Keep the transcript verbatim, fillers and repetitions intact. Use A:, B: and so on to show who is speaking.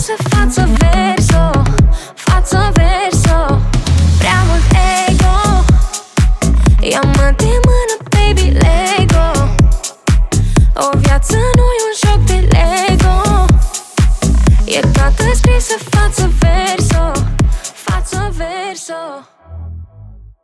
A: scrisă față verso, față verso. Prea mult ego, ia-mă de mână, baby, Lego. O viață nu e un joc de Lego, e toată scrisă față verso, față verso.